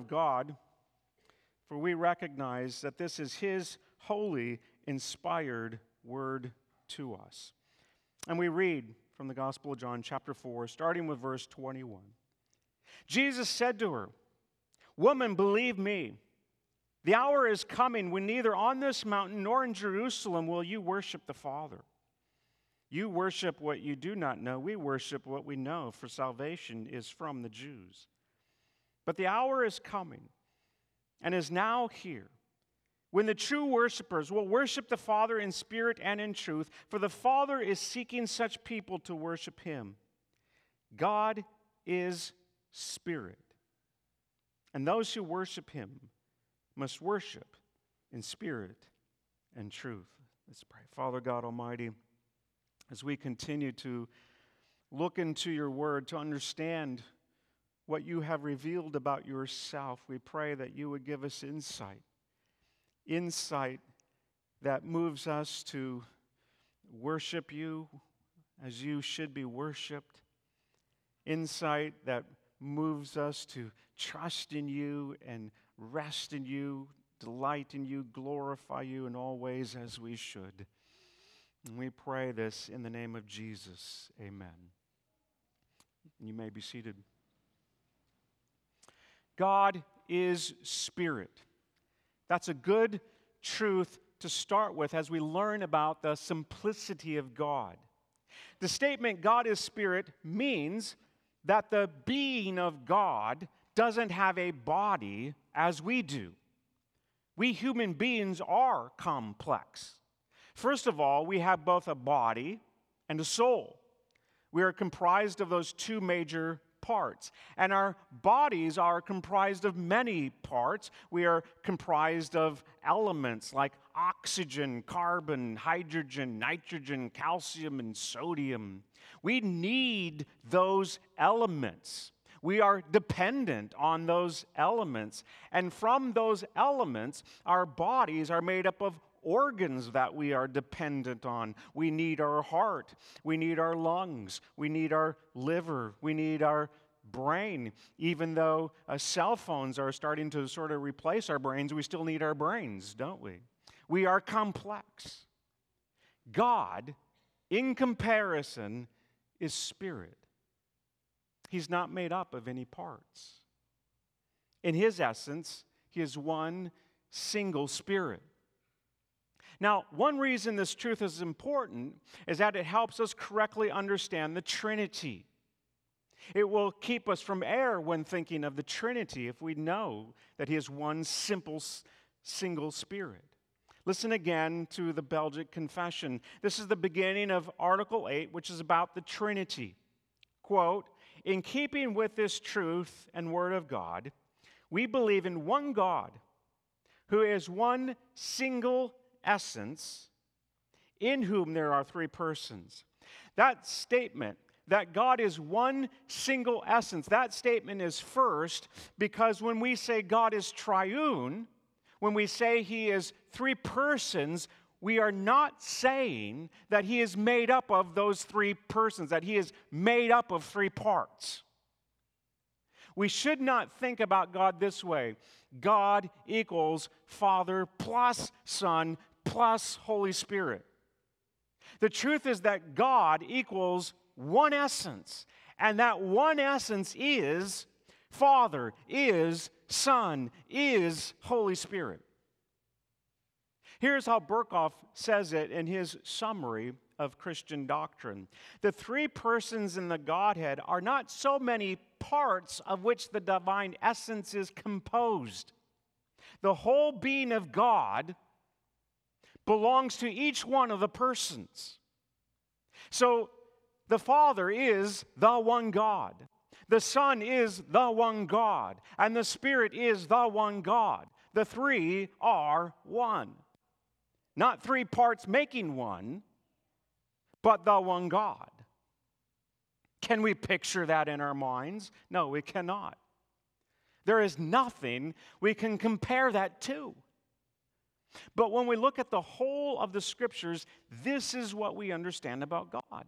of God, for we recognize that this is His holy, inspired word to us. And we read from the Gospel of John, chapter 4, starting with verse 21. Jesus said to her, "Woman, believe me, the hour is coming when neither on this mountain nor in Jerusalem will you worship the Father. You worship what you do not know. We worship what we know, for salvation is from the Jews. But the hour is coming and is now here when the true worshipers will worship the Father in spirit and in truth, for the Father is seeking such people to worship Him. God is spirit, and those who worship Him must worship in spirit and truth." Let's pray. Father God Almighty, as we continue to look into your word to understand what you have revealed about yourself, we pray that you would give us insight that moves us to worship you as you should be worshiped, insight that moves us to trust in you and rest in you, delight in you, glorify you in all ways as we should. And we pray this in the name of Jesus. Amen. You may be seated. God is spirit. That's a good truth to start with as we learn about the simplicity of God. The statement, God is spirit, means that the being of God doesn't have a body as we do. We human beings are complex. First of all, we have both a body and a soul. We are comprised of those two major parts. And our bodies are comprised of many parts. We are comprised of elements like oxygen, carbon, hydrogen, nitrogen, calcium, and sodium. We need those elements. We are dependent on those elements. And from those elements, our bodies are made up of organs that we are dependent on. We need our heart. We need our lungs. We need our liver. We need our brain. Even though cell phones are starting to sort of replace our brains, we still need our brains, don't we? We are complex. God, in comparison, is spirit. He's not made up of any parts. In His essence, He is one single spirit. Now, one reason this truth is important is that it helps us correctly understand the Trinity. It will keep us from error when thinking of the Trinity if we know that He is one simple, single spirit. Listen again to the Belgic Confession. This is the beginning of Article 8, which is about the Trinity. Quote, "In keeping with this truth and Word of God, we believe in one God, who is one single essence, in whom there are three persons." That statement, that God is one single essence, that statement is first because when we say God is triune, when we say He is three persons, we are not saying that He is made up of those three persons, that He is made up of three parts. We should not think about God this way. God equals Father plus Son plus Holy Spirit. The truth is that God equals one essence, and that one essence is Father, is Son, is Holy Spirit. Here's how Berkhoff says it in his summary of Christian doctrine. The three persons in the Godhead are not so many parts of which the divine essence is composed. The whole being of God belongs to each one of the persons. So the Father is the one God. The Son is the one God. And the Spirit is the one God. The three are one. Not three parts making one, but the one God. Can we picture that in our minds? No, we cannot. There is nothing we can compare that to. But when we look at the whole of the Scriptures, this is what we understand about God.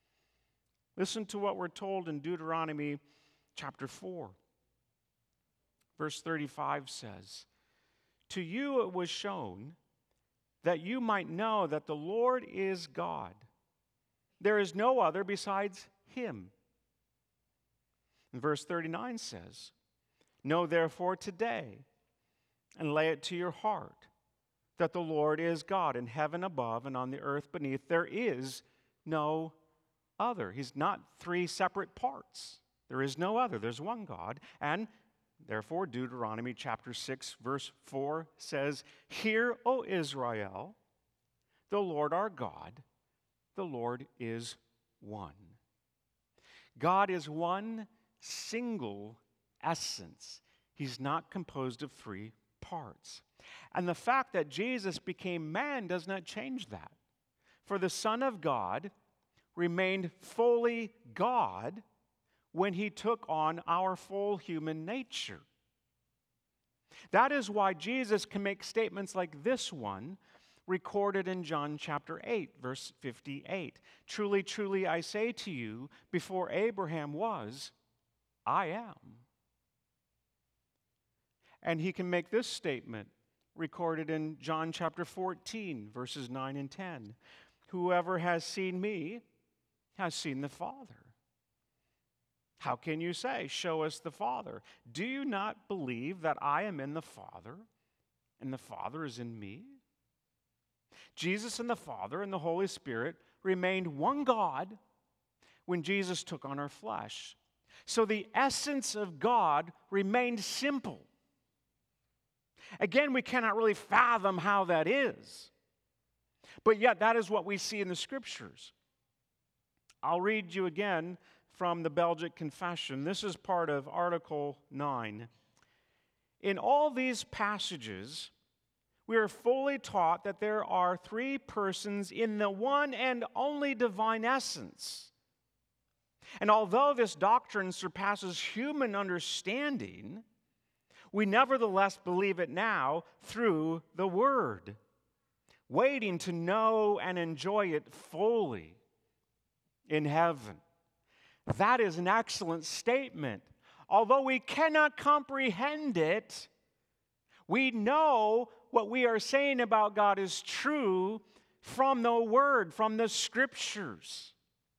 Listen to what we're told in Deuteronomy chapter 4. Verse 35 says, "To you it was shown that you might know that the Lord is God. There is no other besides him." And verse 39 says, "Know therefore today, and lay it to your heart, that the Lord is God in heaven above and on the earth beneath. There is no other." He's not three separate parts. There is no other. There's one God. And therefore, Deuteronomy chapter 6, verse 4 says, "Hear, O Israel, the Lord our God, the Lord is one." God is one single essence. He's not composed of three parts. And the fact that Jesus became man does not change that. For the Son of God remained fully God when he took on our full human nature. That is why Jesus can make statements like this one, recorded in John chapter 8, verse 58. "Truly, truly, I say to you, before Abraham was, I am." And he can make this statement, recorded in John chapter 14, verses 9 and 10. "Whoever has seen me has seen the Father. How can you say, 'Show us the Father'? Do you not believe that I am in the Father, and the Father is in me?" Jesus and the Father and the Holy Spirit remained one God when Jesus took on our flesh. So the essence of God remained simple. Again, we cannot really fathom how that is. But yet, that is what we see in the Scriptures. I'll read you again from the Belgic Confession. This is part of Article 9. "In all these passages, we are fully taught that there are three persons in the one and only divine essence. And although this doctrine surpasses human understanding, we nevertheless believe it now through the Word, waiting to know and enjoy it fully in heaven." That is an excellent statement. Although we cannot comprehend it, we know what we are saying about God is true from the Word, from the Scriptures.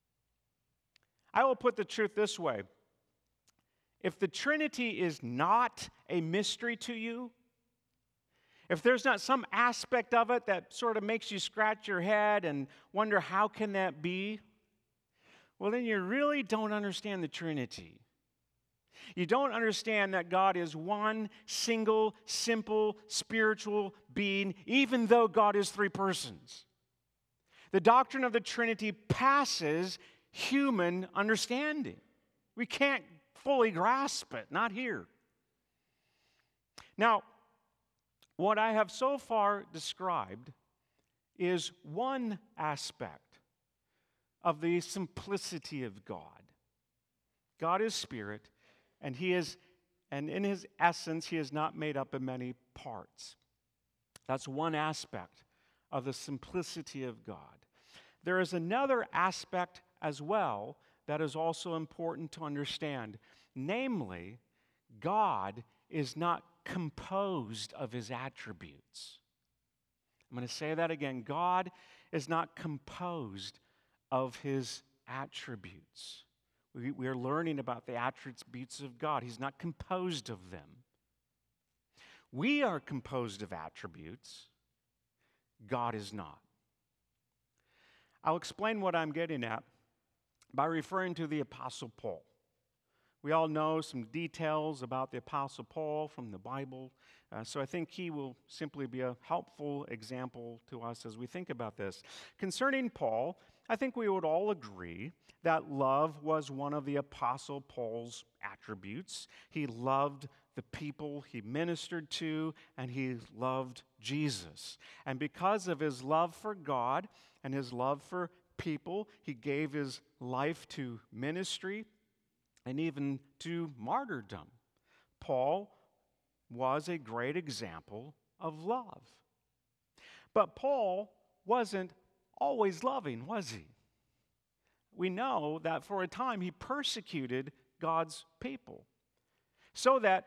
I will put the truth this way. If the Trinity is not a mystery to you, if there's not some aspect of it that sort of makes you scratch your head and wonder how can that be, well, then you really don't understand the Trinity. You don't understand that God is one single, simple, spiritual being, even though God is three persons. The doctrine of the Trinity passes human understanding. We can't fully grasp it, not here. Now, what I have so far described is one aspect of the simplicity of God. God is spirit, and in his essence, he is not made up of many parts. That's one aspect of the simplicity of God. There is another aspect as well that is also important to understand. Namely, God is not composed of his attributes. I'm going to say that again. God is not composed of his attributes. We are learning about the attributes of God. He's not composed of them. We are composed of attributes. God is not. I'll explain what I'm getting at by referring to the Apostle Paul. We all know some details about the Apostle Paul from the Bible, so I think he will simply be a helpful example to us as we think about this. Concerning Paul, I think we would all agree that love was one of the Apostle Paul's attributes. He loved the people he ministered to, and he loved Jesus. And because of his love for God and his love for people, he gave his life to ministry and even to martyrdom. Paul was a great example of love. But Paul wasn't always loving, was he? We know that for a time he persecuted God's people. So that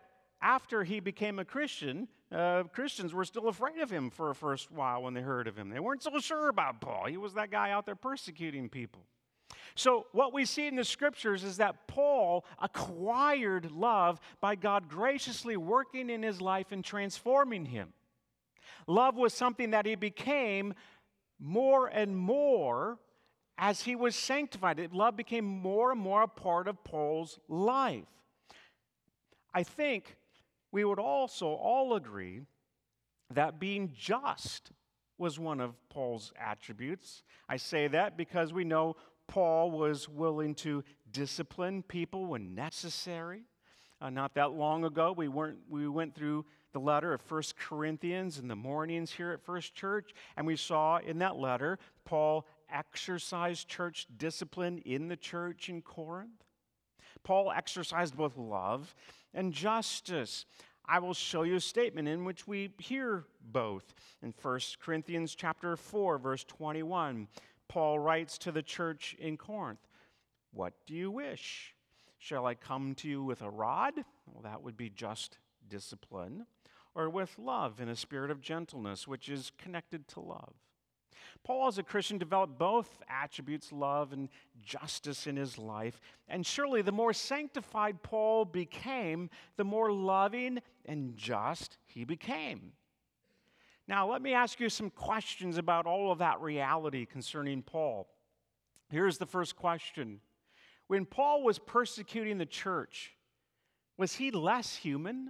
after he became a Christian, Christians were still afraid of him for a first while when they heard of him. They weren't so sure about Paul. He was that guy out there persecuting people. So what we see in the scriptures is that Paul acquired love by God graciously working in his life and transforming him. Love was something that he became more and more as he was sanctified. Love became more and more a part of Paul's life. I think we would also all agree that being just was one of Paul's attributes. I say that because we know Paul was willing to discipline people when necessary. Not that long ago, we went through the letter of 1 Corinthians in the mornings here at First Church, and we saw in that letter Paul exercised church discipline in the church in Corinth. Paul exercised both love and justice. I will show you a statement in which we hear both. In 1 Corinthians chapter 4, verse 21, Paul writes to the church in Corinth, "What do you wish? Shall I come to you with a rod?" Well, that would be just discipline. Or with love in a spirit of gentleness, which is connected to love. Paul, as a Christian, developed both attributes, love and justice, in his life. And surely the more sanctified Paul became, the more loving and just he became. Now, let me ask you some questions about all of that reality concerning Paul. Here's the first question. When Paul was persecuting the church, was he less human?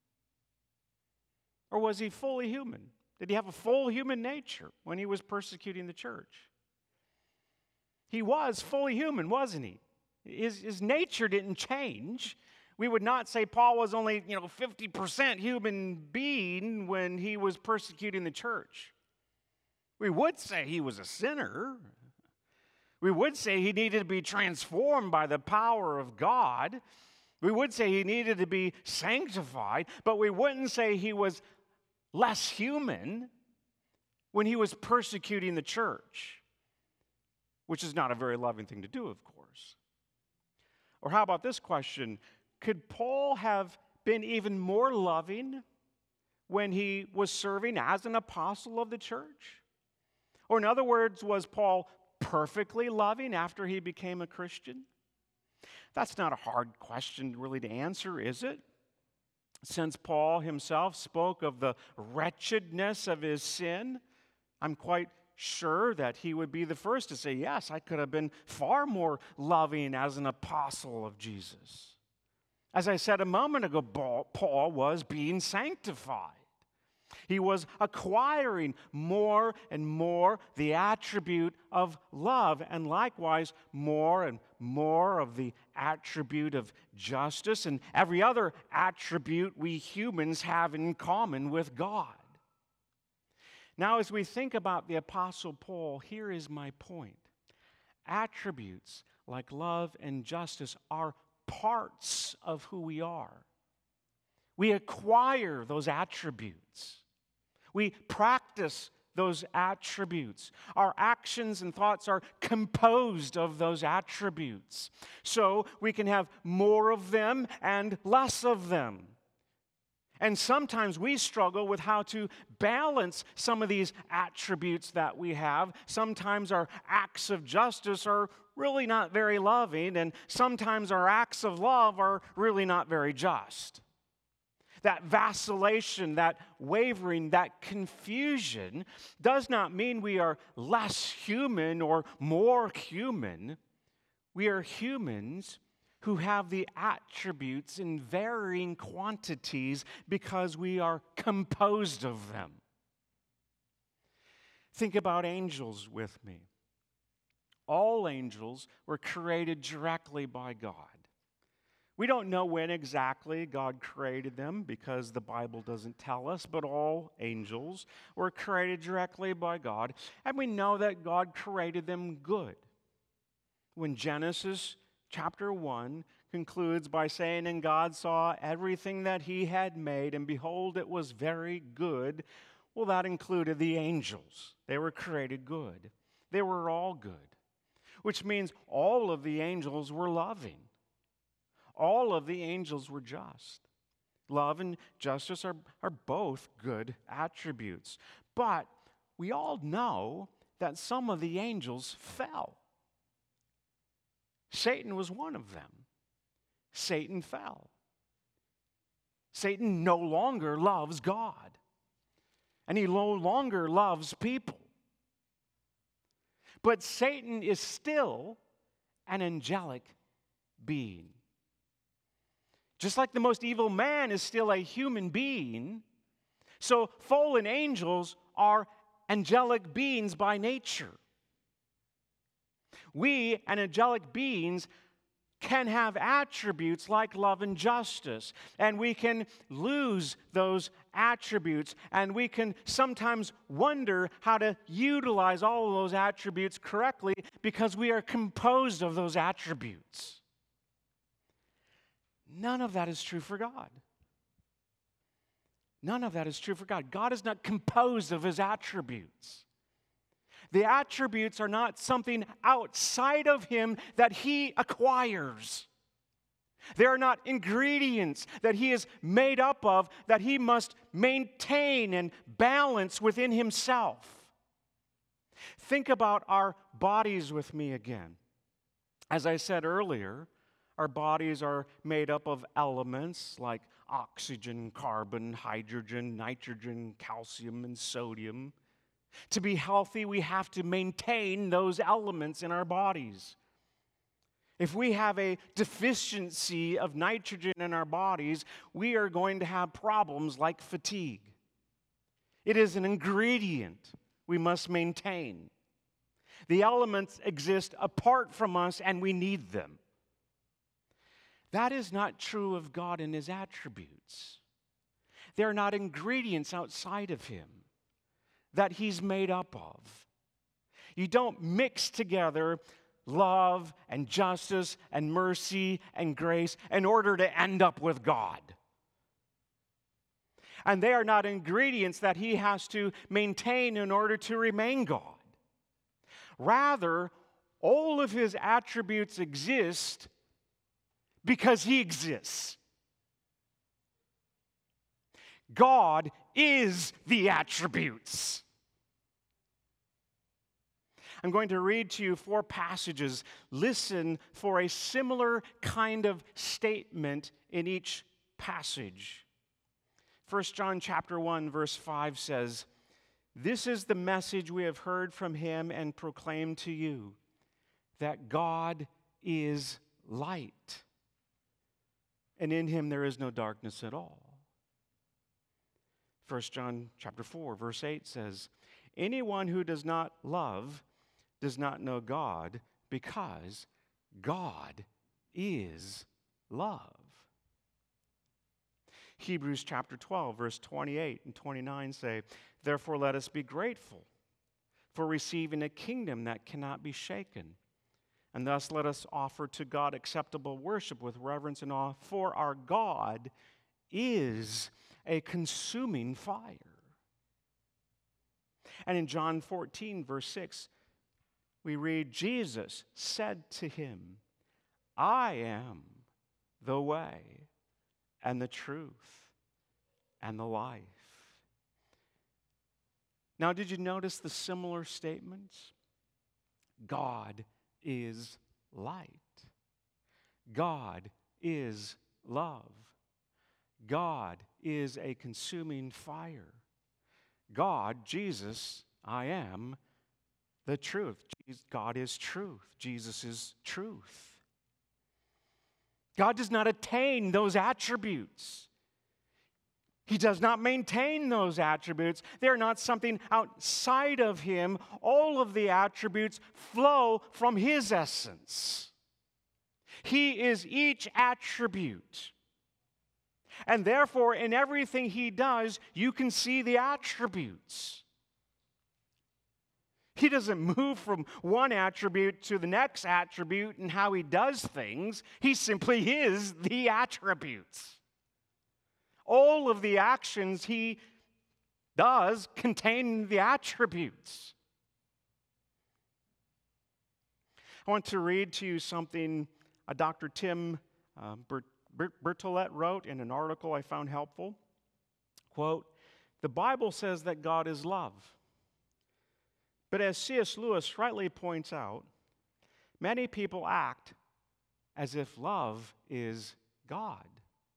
Or was he fully human? Did he have a full human nature when he was persecuting the church? He was fully human, wasn't he? His nature didn't change. We would not say Paul was only, 50% human being when he was persecuting the church. We would say he was a sinner. We would say he needed to be transformed by the power of God. We would say he needed to be sanctified, but we wouldn't say he was less human when he was persecuting the church, which is not a very loving thing to do, of course. Or how about this question? Could Paul have been even more loving when he was serving as an apostle of the church? Or in other words, was Paul perfectly loving after he became a Christian? That's not a hard question really to answer, is it? Since Paul himself spoke of the wretchedness of his sin, I'm quite sure that he would be the first to say, yes, I could have been far more loving as an apostle of Jesus. As I said a moment ago, Paul was being sanctified. He was acquiring more and more the attribute of love, and likewise more and more of the attribute of justice and every other attribute we humans have in common with God. Now, as we think about the Apostle Paul, here is my point. Attributes like love and justice are parts of who we are. We acquire those attributes. We practice those attributes. Our actions and thoughts are composed of those attributes. So we can have more of them and less of them. And sometimes we struggle with how to balance some of these attributes that we have. Sometimes our acts of justice are really not very loving, and sometimes our acts of love are really not very just. That vacillation, that wavering, that confusion does not mean we are less human or more human. We are humans who have the attributes in varying quantities because we are composed of them. Think about angels with me. All angels were created directly by God. We don't know when exactly God created them because the Bible doesn't tell us, but all angels were created directly by God, and we know that God created them good. When Genesis chapter 1 concludes by saying, "And God saw everything that he had made, and behold, it was very good," well, that included the angels. They were created good. They were all good, which means all of the angels were loving. All of the angels were just. Love and justice are both good attributes. But we all know that some of the angels fell. Satan was one of them. Satan fell. Satan no longer loves God, and he no longer loves people. But Satan is still an angelic being. Just like the most evil man is still a human being, so fallen angels are angelic beings by nature. We, and angelic beings, can have attributes like love and justice, and we can lose those attributes, and we can sometimes wonder how to utilize all of those attributes correctly because we are composed of those attributes. None of that is true for God. None of that is true for God. God is not composed of His attributes. The attributes are not something outside of Him that He acquires. They are not ingredients that He is made up of that He must maintain and balance within Himself. Think about our bodies with me again. As I said earlier, our bodies are made up of elements like oxygen, carbon, hydrogen, nitrogen, calcium, and sodium. To be healthy, we have to maintain those elements in our bodies. If we have a deficiency of nitrogen in our bodies, we are going to have problems like fatigue. It is an ingredient we must maintain. The elements exist apart from us, and we need them. That is not true of God and His attributes. They are not ingredients outside of Him that He's made up of. You don't mix together love and justice and mercy and grace in order to end up with God. And they are not ingredients that He has to maintain in order to remain God. Rather, all of His attributes exist because He exists. God is the attributes. I'm going to read to you 4 passages. Listen for a similar kind of statement in each passage. 1 John chapter 1, verse 5 says, "This is the message we have heard from Him and proclaimed to you, that God is light, and in Him there is no darkness at all." 1 John chapter 4, verse 8 says, "Anyone who does not love does not know God, because God is love." Hebrews chapter 12, verse 28 and 29 say, "Therefore let us be grateful for receiving a kingdom that cannot be shaken. And thus let us offer to God acceptable worship with reverence and awe, for our God is a consuming fire." And in John 14, verse 6, we read, "Jesus said to him, I am the way and the truth and the life." Now, did you notice the similar statements? God is light. God is love. God is a consuming fire. God, Jesus, I am the truth. God is truth. Jesus is truth. God does not attain those attributes. He does not maintain those attributes. They are not something outside of Him. All of the attributes flow from His essence. He is each attribute. And therefore, in everything He does, you can see the attributes. He doesn't move from one attribute to the next attribute in how He does things. He simply is the attributes. All of the actions He does contain the attributes. I want to read to you something Dr. Tim Bertolet wrote in an article I found helpful, quote, "The Bible says that God is love. But as C.S. Lewis rightly points out, many people act as if love is God.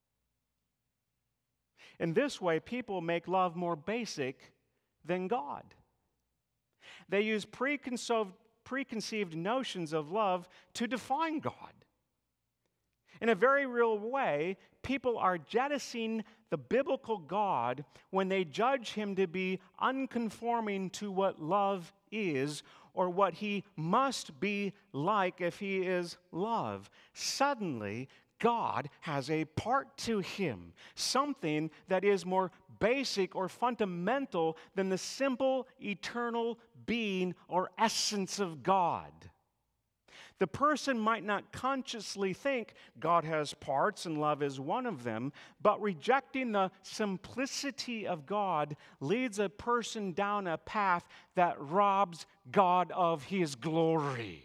In this way, people make love more basic than God. They use preconceived notions of love to define God. In a very real way, people are jettisoning the biblical God when they judge him to be unconforming to what love is or what he must be like if he is love. Suddenly, God has a part to him, something that is more basic or fundamental than the simple eternal being or essence of God. The person might not consciously think God has parts and love is one of them, but rejecting the simplicity of God leads a person down a path that robs God of his glory."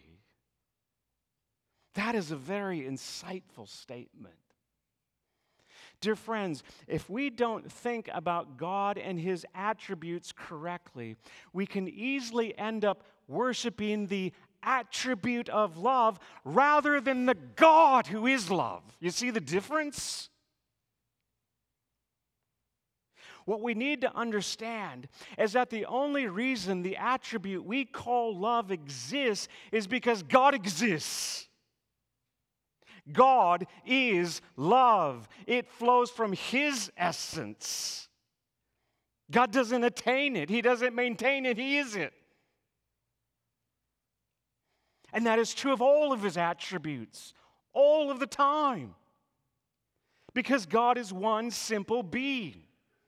That is a very insightful statement. Dear friends, if we don't think about God and his attributes correctly, we can easily end up worshiping the attribute of love rather than the God who is love. You see the difference? What we need to understand is that the only reason the attribute we call love exists is because God exists. God is love. It flows from his essence. God doesn't attain it. He doesn't maintain it. He is it. And that is true of all of his attributes, all of the time. Because God is one simple being.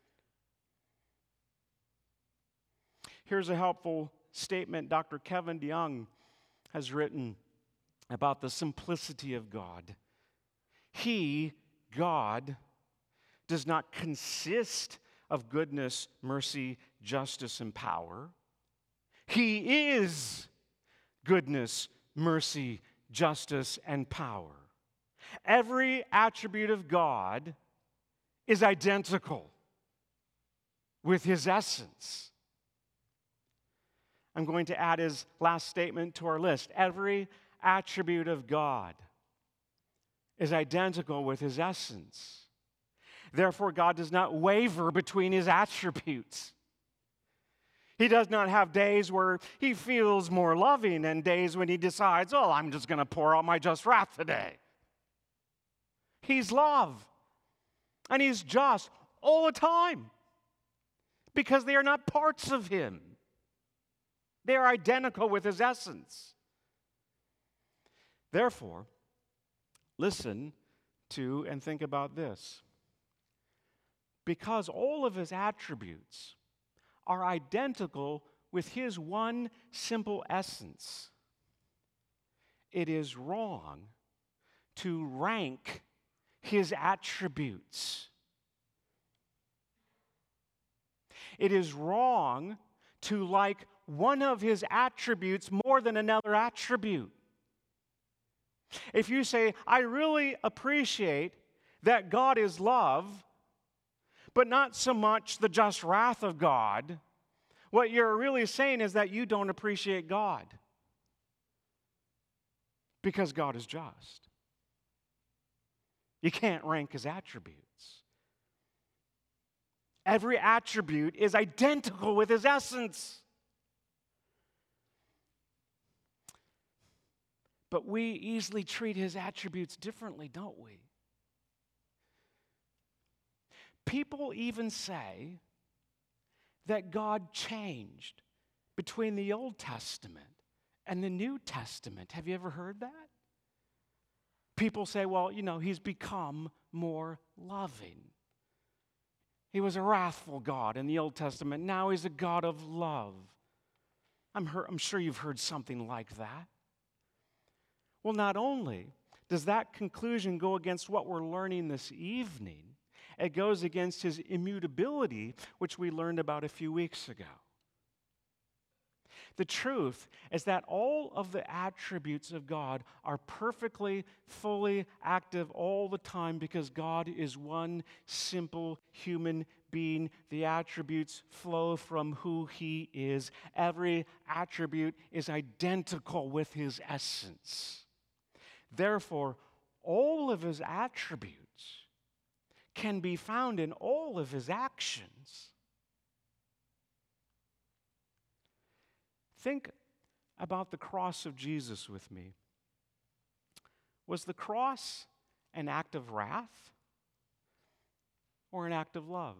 Here's a helpful statement Dr. Kevin DeYoung has written about the simplicity of God. He, God, does not consist of goodness, mercy, justice, and power. He is goodness, mercy, justice, and power. Every attribute of God is identical with his essence. I'm going to add his last statement to our list. Every attribute of God is identical with his essence. Therefore, God does not waver between his attributes. He does not have days where he feels more loving and days when he decides, oh, I'm just going to pour out my just wrath today. He's love. And he's just all the time. Because they are not parts of him. They are identical with his essence. Therefore, listen to and think about this. Because all of his attributes are identical with his one simple essence, it is wrong to rank his attributes. It is wrong to like one of his attributes more than another attribute. If you say, I really appreciate that God is love, but not so much the just wrath of God, what you're really saying is that you don't appreciate God. Because God is just. You can't rank his attributes. Every attribute is identical with his essence. But we easily treat his attributes differently, don't we? People even say that God changed between the Old Testament and the New Testament. Have you ever heard that? People say, well, he's become more loving. He was a wrathful God in the Old Testament. Now he's a God of love. I'm sure you've heard something like that. Well, not only does that conclusion go against what we're learning this evening, it goes against his immutability, which we learned about a few weeks ago. The truth is that all of the attributes of God are perfectly, fully active all the time because God is one simple human being. The attributes flow from who He is. Every attribute is identical with His essence. Therefore, all of His attributes can be found in all of His actions. Think about the cross of Jesus with me. Was the cross an act of wrath or an act of love?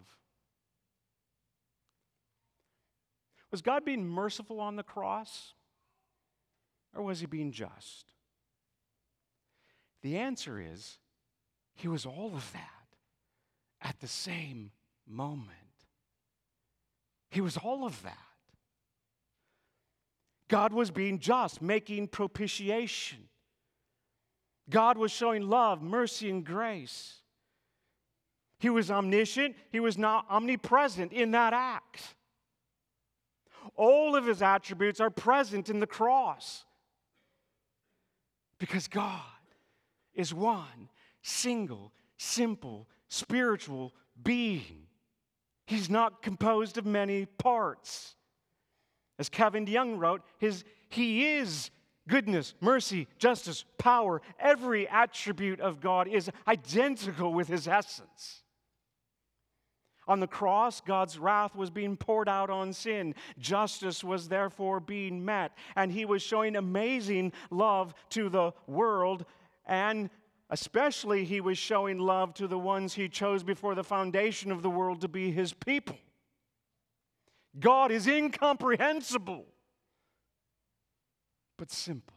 Was God being merciful on the cross or was He being just? The answer is He was all of that at the same moment. He was all of that. God was being just, making propitiation. God was showing love, mercy, and grace. He was omniscient. He was not omnipresent in that act. All of His attributes are present in the cross because God is one single, simple, spiritual being. He's not composed of many parts. As Kevin DeYoung wrote, He is goodness, mercy, justice, power. Every attribute of God is identical with His essence. On the cross, God's wrath was being poured out on sin. Justice was therefore being met. And He was showing amazing love to the world. And especially He was showing love to the ones He chose before the foundation of the world to be His people. God is incomprehensible, but simple.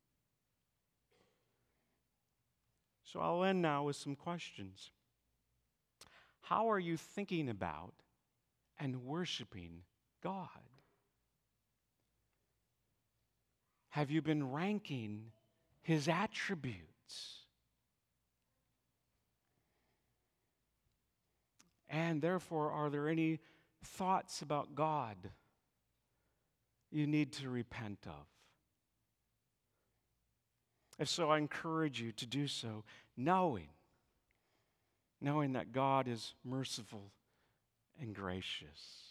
So I'll end now with some questions. How are you thinking about and worshiping God? Have you been ranking His attributes? And therefore, are there any thoughts about God you need to repent of? If so, I encourage you to do so, knowing that God is merciful and gracious.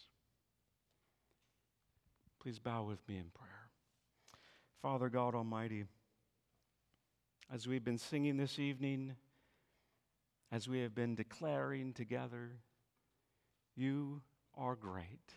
Please bow with me in prayer. Father God Almighty, as we've been singing this evening, as we have been declaring together, You are great.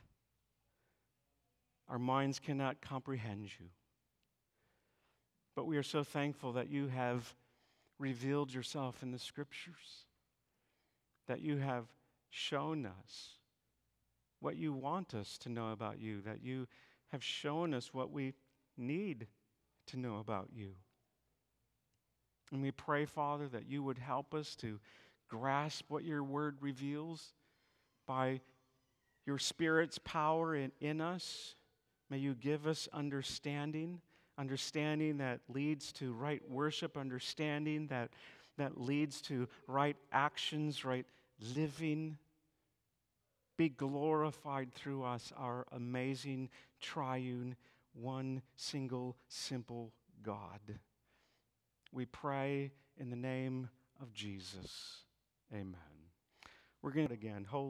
Our minds cannot comprehend You. But we are so thankful that You have revealed Yourself in the Scriptures, that You have shown us what You want us to know about You, that You have shown us what we need to know about You. And we pray, Father, that You would help us to grasp what Your Word reveals by Your Spirit's power in us. May You give us understanding that leads to right worship, understanding that leads to right actions, right living. Be glorified through us, our amazing, triune, one single, simple God. We pray in the name of Jesus. Amen. We're going to again. Holy